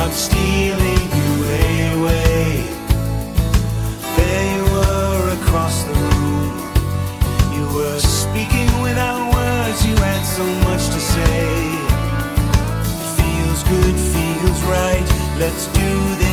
I'm stealing you away. There you were across the room. You were speaking without words, you had so much to say. Feels good, feels right, let's do this.